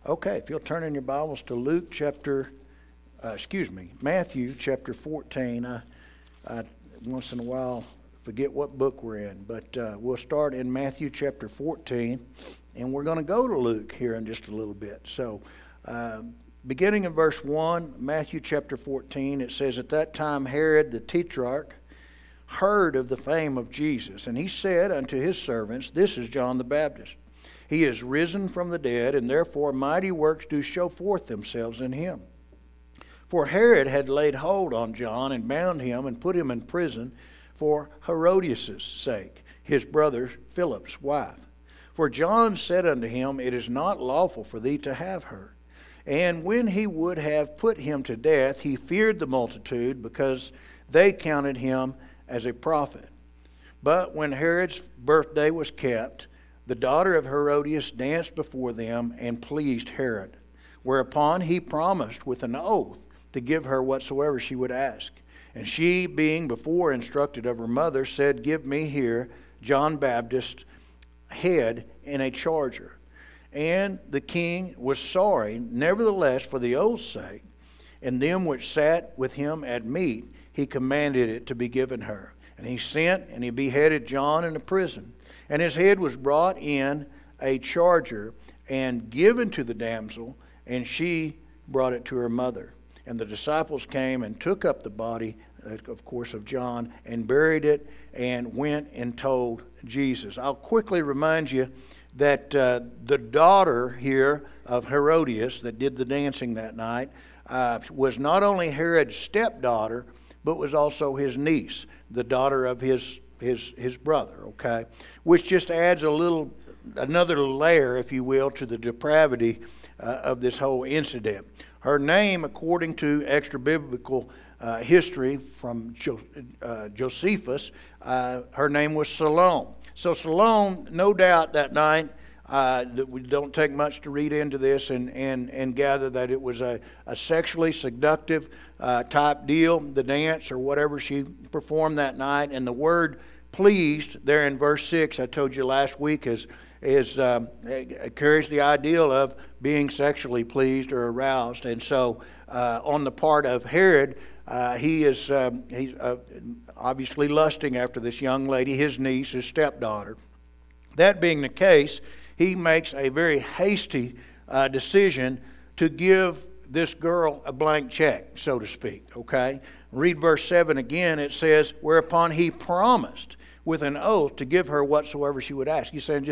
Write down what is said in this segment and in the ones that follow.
Okay, if you'll turn in your Bibles to Matthew chapter 14. I once in a while forget what book we're in, but we'll start in Matthew chapter 14, and we're going to go to Luke here in just a little bit. So, beginning in verse 1, Matthew chapter 14, it says, "At that time Herod the Tetrarch heard of the fame of Jesus, and he said unto his servants, This is John the Baptist. He is risen from the dead, and therefore mighty works do show forth themselves in him. For Herod had laid hold on John, and bound him, and put him in prison for Herodias' sake, his brother Philip's wife. For John said unto him, It is not lawful for thee to have her. And when he would have put him to death, he feared the multitude, because they counted him as a prophet. But when Herod's birthday was kept, the daughter of Herodias danced before them and pleased Herod. Whereupon he promised with an oath to give her whatsoever she would ask. And she, being before instructed of her mother, said, Give me here John Baptist's head in a charger. And the king was sorry, nevertheless, for the oath's sake, and them which sat with him at meat, he commanded it to be given her. And he sent, and he beheaded John in a prison. And his head was brought in a charger and given to the damsel, and she brought it to her mother. And the disciples came and took up the body, of course, of John, and buried it, and went and told Jesus. I'll quickly remind you that the daughter here of Herodias that did the dancing that night was not only Herod's stepdaughter, but was also his niece, the daughter of his brother, okay? Which just adds another layer, if you will, to the depravity of this whole incident. Her name, according to extra-biblical history from Josephus, her name was Salome. So Salome, no doubt that night, that we don't take much to read into this and gather that it was a sexually seductive type deal, the dance or whatever she performed that night. And the word pleased there in verse 6, I told you last week, carries the ideal of being sexually pleased or aroused. And so on the part of Herod, he's obviously lusting after this young lady, his niece, his stepdaughter. That being the case, he makes a very hasty decision to give this girl a blank check, so to speak, okay? Read verse 7 again. It says, Whereupon he promised with an oath to give her whatsoever she would ask. He said,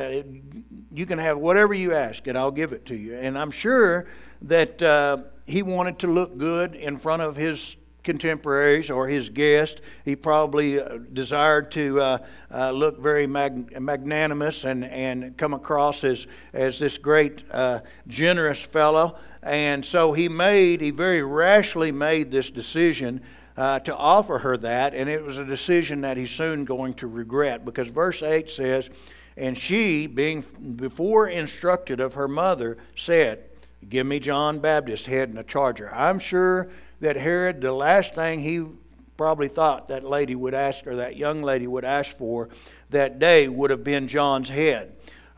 you can have whatever you ask, and I'll give it to you. And I'm sure that he wanted to look good in front of his contemporaries or his guest. He probably desired to look very magnanimous and come across as this great generous fellow. And so he very rashly made this decision to offer her that, and it was a decision that he's soon going to regret, because verse 8 says, And she, being before instructed of her mother, said, Give me John Baptist's head in a charger. I'm sure that Herod, the last thing he probably thought that lady would ask, or that young lady would ask for that day, would have been John's head.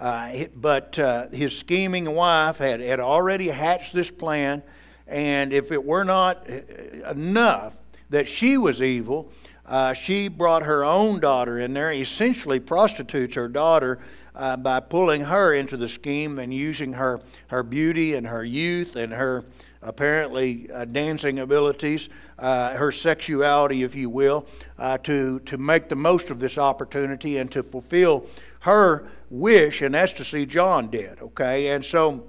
But his scheming wife had already hatched this plan, and if it were not enough that she was evil, she brought her own daughter in there, essentially prostitutes her daughter by pulling her into the scheme and using her beauty and her youth and her apparently dancing abilities, her sexuality, if you will, to make the most of this opportunity and to fulfill her wish, and that's to see John dead, okay? And so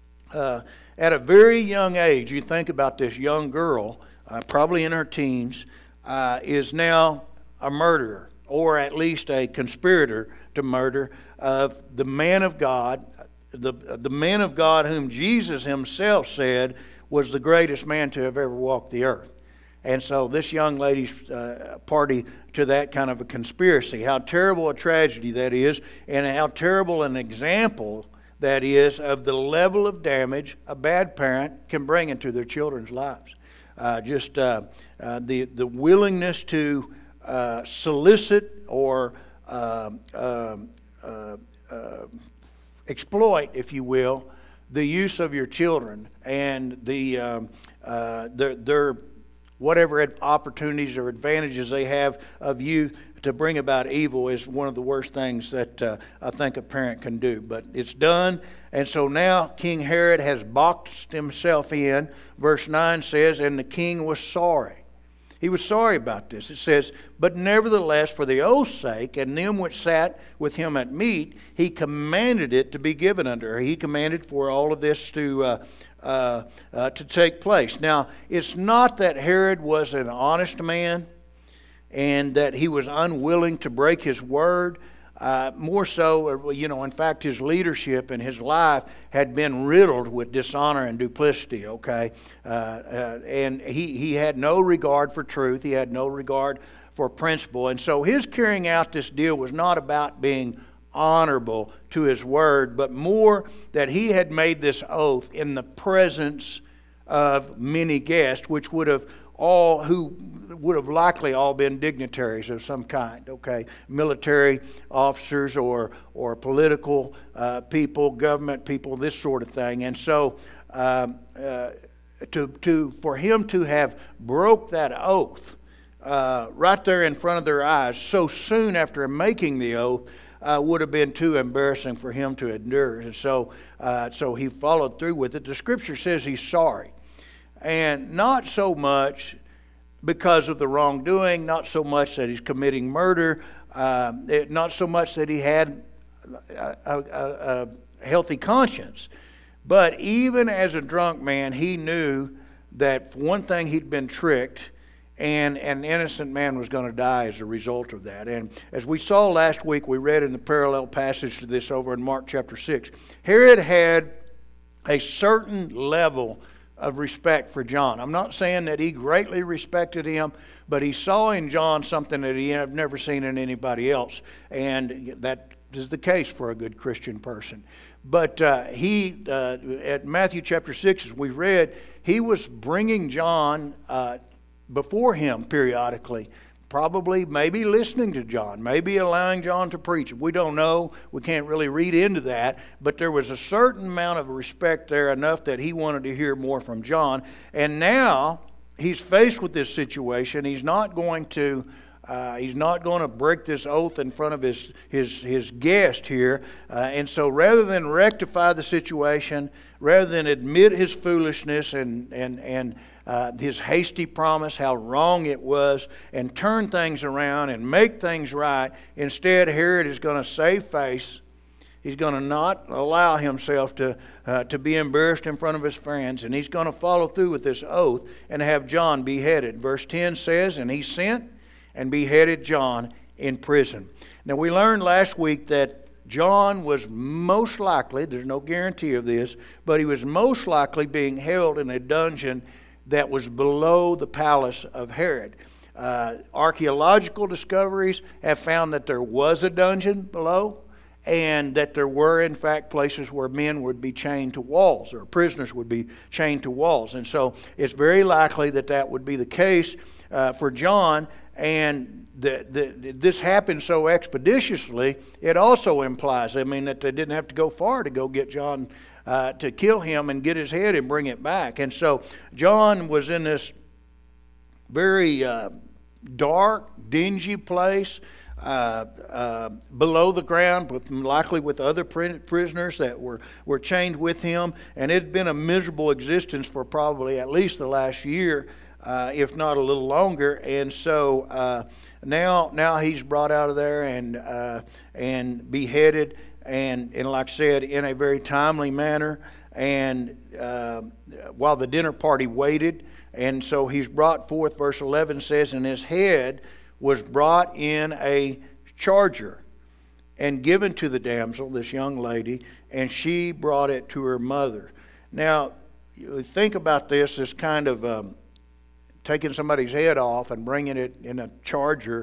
at a very young age, you think about this young girl, probably in her teens, is now a murderer, or at least a conspirator to murder of the man of God, the man of God whom Jesus himself said was the greatest man to have ever walked the earth. And so this young lady's party to that kind of a conspiracy. How terrible a tragedy that is, and how terrible an example that is of the level of damage a bad parent can bring into their children's lives. The willingness to solicit or exploit, if you will, the use of your children and their whatever opportunities or advantages they have of you to bring about evil is one of the worst things that I think a parent can do. But it's done, and so now King Herod has boxed himself in. Verse 9 says, and the king was sorry. He was sorry about this. It says, but nevertheless, for the oath's sake, and them which sat with him at meat, he commanded it to be given unto her. He commanded for all of this to take place. Now, it's not that Herod was an honest man and that he was unwilling to break his word. More so, in fact, his leadership and his life had been riddled with dishonor and duplicity, okay? And he had no regard for truth. He had no regard for principle. And so his carrying out this deal was not about being honorable to his word, but more that he had made this oath in the presence of many guests, which would have likely all been dignitaries of some kind, okay? Military officers or political people, government people, this sort of thing. And so for him to have broke that oath right there in front of their eyes so soon after making the oath would have been too embarrassing for him to endure. And so he followed through with it. The scripture says he's sorry. And not so much because of the wrongdoing, not so much that he's committing murder, not so much that he had a healthy conscience. But even as a drunk man, he knew that for one thing he'd been tricked, and an innocent man was going to die as a result of that. And as we saw last week, we read in the parallel passage to this over in Mark chapter 6, Herod had a certain level of respect for John. I'm not saying that he greatly respected him, but he saw in John something that he had never seen in anybody else. And that is the case for a good Christian person. But at Matthew chapter 6, as we read, he was bringing John before him periodically, probably maybe listening to John, maybe allowing John to preach. We don't know. We can't really read into that. But there was a certain amount of respect there, enough that he wanted to hear more from John. And now he's faced with this situation. He's not going to break this oath in front of his guest here. And so rather than rectify the situation, rather than admit his foolishness and his hasty promise, how wrong it was, and turn things around and make things right, instead Herod is going to save face. He's going to not allow himself to be embarrassed in front of his friends, and he's going to follow through with this oath and have John beheaded. Verse 10 says, and he sent and beheaded John in prison. Now we learned last week that John was most likely, there's no guarantee of this, but he was most likely being held in a dungeon that was below the palace of Herod. Archaeological discoveries have found that there was a dungeon below, and that there were, in fact, places where men would be chained to walls, or prisoners would be chained to walls. And so it's very likely that that would be the case for John. And this happened so expeditiously, it also implies, that they didn't have to go far to go get John to kill him and get his head and bring it back. And so John was in this very dark, dingy place below the ground, likely with other prisoners that were chained with him. And it had been a miserable existence for probably at least the last year, if not a little longer. And so now he's brought out of there and beheaded. And like I said, in a very timely manner, and while the dinner party waited. And so he's brought forth, verse 11 says, and his head was brought in a charger and given to the damsel, this young lady, and she brought it to her mother. Now, you think about this as kind of taking somebody's head off and bringing it in a charger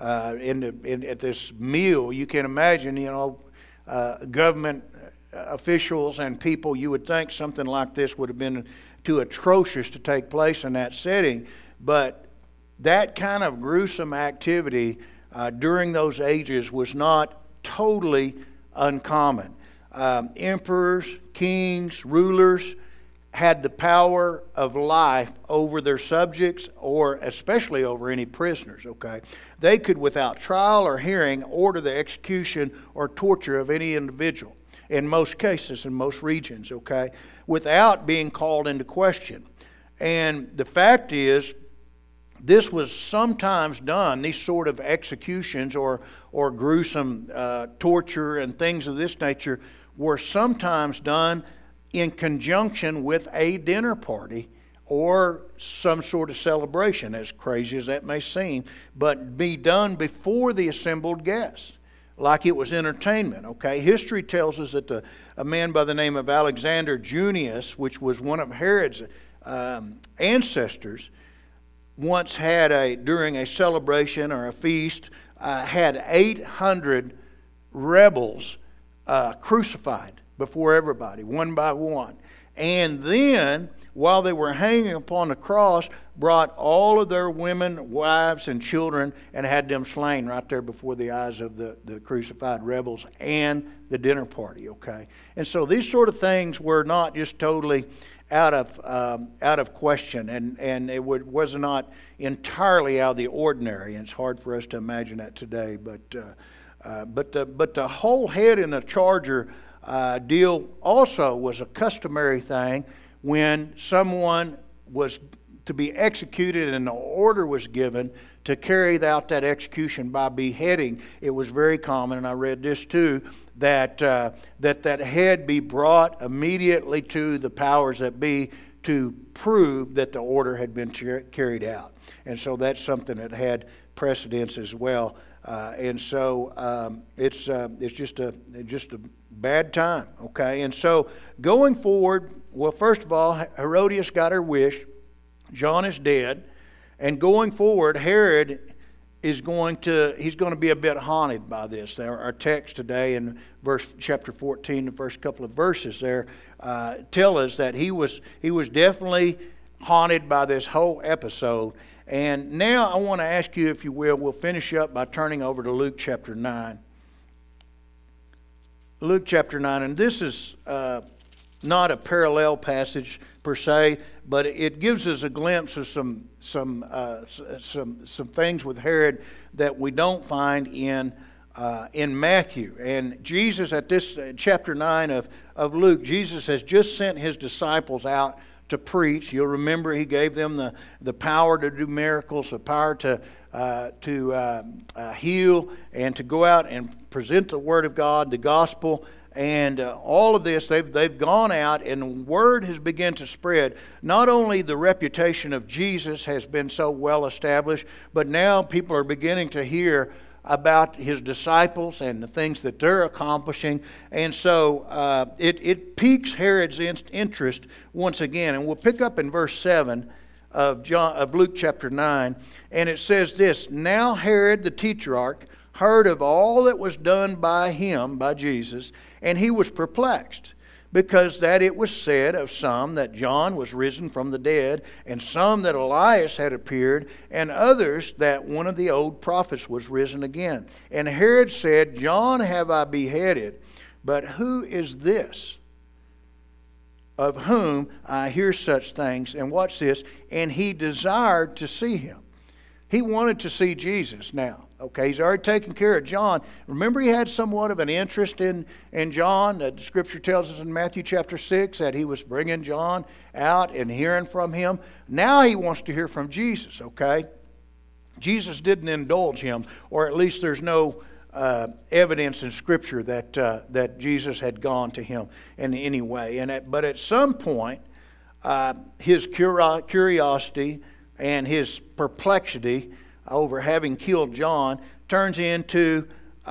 at this meal. You can imagine, government officials and people, you would think something like this would have been too atrocious to take place in that setting. But that kind of gruesome activity during those ages was not totally uncommon. emperors, kings, rulers had the power of life over their subjects, or especially over any prisoners, okay? They could, without trial or hearing, order the execution or torture of any individual, in most cases, in most regions, okay, without being called into question. And the fact is, this was sometimes done, these sort of executions or gruesome torture and things of this nature were sometimes done in conjunction with a dinner party or some sort of celebration, as crazy as that may seem, but be done before the assembled guests, like it was entertainment, okay? History tells us that a man by the name of Alexander Junius, which was one of Herod's ancestors, once had during a celebration or a feast, had 800 rebels crucified before everybody, one by one. And then, while they were hanging upon the cross, brought all of their women, wives, and children and had them slain right there before the eyes of the crucified rebels and the dinner party, okay? And so these sort of things were not just totally out of question, and it was not entirely out of the ordinary. And it's hard for us to imagine that today, but the whole head in a charger deal also was a customary thing when someone was to be executed and an order was given to carry out that execution by beheading. It was very common, and I read this too, that head be brought immediately to the powers that be to prove that the order had been carried out. And so that's something that had precedence as well. And so it's just a bad time, okay? And so going forward, well, first of all, Herodias got her wish. John is dead. And going forward, Herod he's going to be a bit haunted by this. Our text today in chapter 14, the first couple of verses there, tell us that he was definitely haunted by this whole episode. And now I want to ask you, if you will, we'll finish up by turning over to Luke chapter 9. Luke chapter 9, and this is not a parallel passage per se, but it gives us a glimpse of some things with Herod that we don't find in Matthew. And Jesus, at this chapter 9 of Luke, Jesus has just sent his disciples out to preach. You'll remember he gave them the power to do miracles, the power to heal, and to go out and present the Word of God, the gospel. And all of this, they've gone out, and word has begun to spread. Not only the reputation of Jesus has been so well established, but now people are beginning to hear about his disciples and the things that they're accomplishing. And so it piques Herod's interest once again. And we'll pick up in verse 7 of Luke chapter 9. And it says this: Now Herod the Tetrarch heard of all that was done by him, by Jesus, and he was perplexed, because that it was said of some that John was risen from the dead, and some that Elias had appeared, and others that one of the old prophets was risen again. And Herod said, John have I beheaded, but who is this of whom I hear such things? And watch this. And he desired to see him. He wanted to see Jesus now. Okay, he's already taken care of John. Remember, he had somewhat of an interest in John. The Scripture tells us in Matthew chapter 6 that he was bringing John out and hearing from him. Now he wants to hear from Jesus, okay? Jesus didn't indulge him, or at least there's no evidence in Scripture that Jesus had gone to him in any way. But at some point, his curiosity and his perplexity over having killed John turns into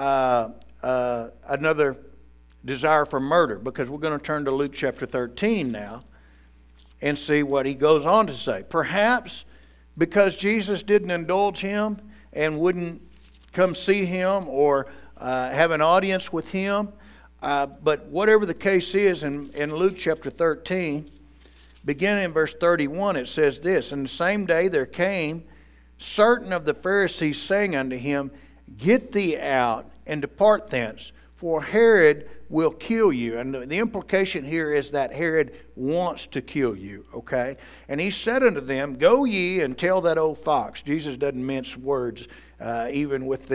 another desire for murder, because we're going to turn to Luke chapter 13 now and see what he goes on to say. Perhaps because Jesus didn't indulge him and wouldn't come see him or have an audience with him, but whatever the case is, in Luke chapter 13, beginning in verse 31, it says this: And the same day there came certain of the Pharisees, saying unto him, Get thee out and depart thence, for Herod will kill you. And the implication here is that Herod wants to kill you, okay? And he said unto them, Go ye and tell that old fox. Jesus doesn't mince words, even with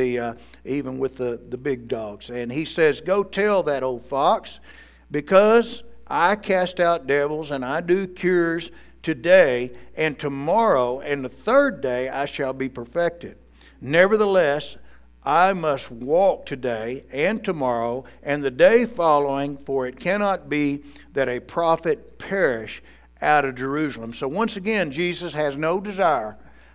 the big dogs. And he says, Go tell that old fox, because I cast out devils and I do cures today and tomorrow, and the third day I shall be perfected. Nevertheless, I must walk today and tomorrow and the day following, for it cannot be that a prophet perish out of Jerusalem. So once again, Jesus has no desire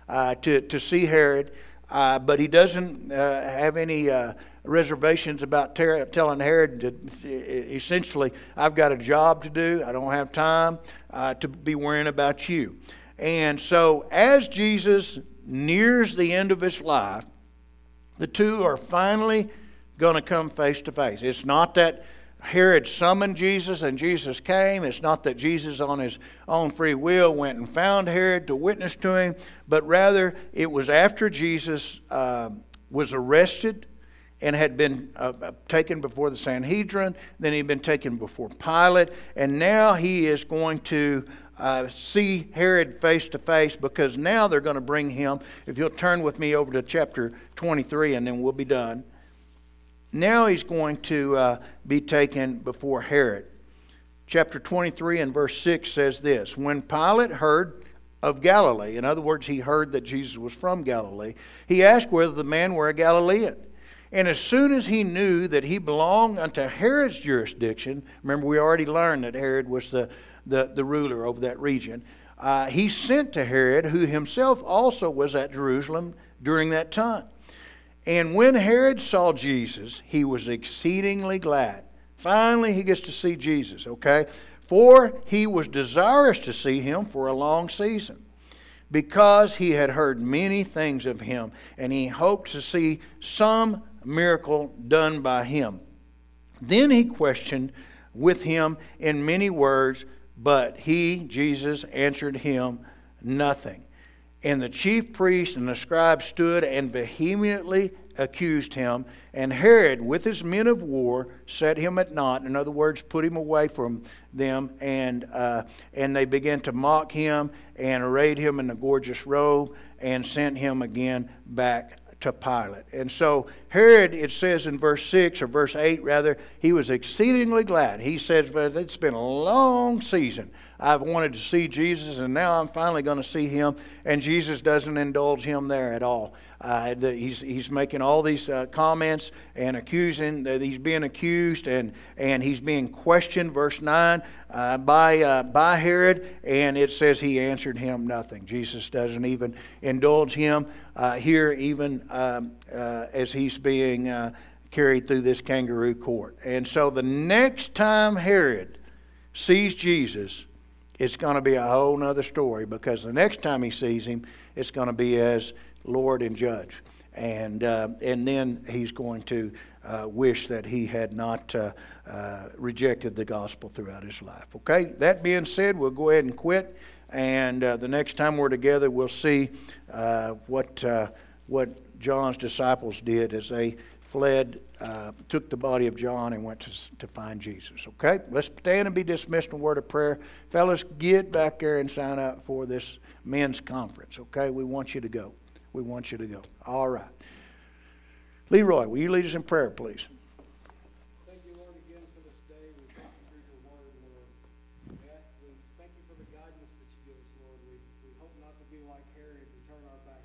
to see Herod, but he doesn't have any reservations about telling Herod that essentially, I've got a job to do. I don't have time to be worrying about you. And so as Jesus nears the end of his life, the two are finally going to come face to face. It's not that Herod summoned Jesus and Jesus came. It's not that Jesus on his own free will went and found Herod to witness to him, but rather it was after Jesus was arrested and had been taken before the Sanhedrin. Then he'd been taken before Pilate, and now he is going to see Herod face to face, because now they're going to bring him. If you'll turn with me over to chapter 23, and then we'll be done. Now he's going to be taken before Herod. Chapter 23 and verse 6 says this: When Pilate heard of Galilee, in other words, he heard that Jesus was from Galilee, he asked whether the man were a Galilean. And as soon as he knew that he belonged unto Herod's jurisdiction, remember we already learned that Herod was the ruler over that region, he sent to Herod, who himself also was at Jerusalem during that time. And when Herod saw Jesus, he was exceedingly glad. Finally, he gets to see Jesus, okay? For he was desirous to see him for a long season, because he had heard many things of him, and he hoped to see some miracle done by him. Then he questioned with him in many words, but he, Jesus, answered him nothing. And the chief priests and the scribes stood and vehemently accused him. And Herod, with his men of war, set him at naught. In other words, put him away from them. And they began to mock him and arrayed him in a gorgeous robe and sent him again back to Pilate. And so Herod, it says in verse 6, or verse 8 rather, he was exceedingly glad. He says, but it's been a long season. I've wanted to see Jesus, and now I'm finally going to see him. And Jesus doesn't indulge him there at all. He's making all these comments and accusing that he's being accused, and he's being questioned, verse 9, by Herod, and it says he answered him nothing. Jesus doesn't even indulge him here, even as he's being carried through this kangaroo court. And so the next time Herod sees Jesus, it's going to be a whole nother story, because the next time he sees him, it's going to be as Lord and Judge. And then he's going to wish that he had not rejected the gospel throughout his life. Okay, that being said, we'll go ahead and quit. And the next time we're together, we'll see what John's disciples did as they fled, took the body of John and went to find Jesus. Okay, let's stand and be dismissed in a word of prayer. Fellas, get back there and sign up for this men's conference. Okay, we want you to go. We want you to go. All right. Leroy, will you lead us in prayer, please? Thank you, Lord, again for this day. We thank you for your word, Lord. We thank you for the guidance that you give us, Lord. We hope not to be like Herod and turn our back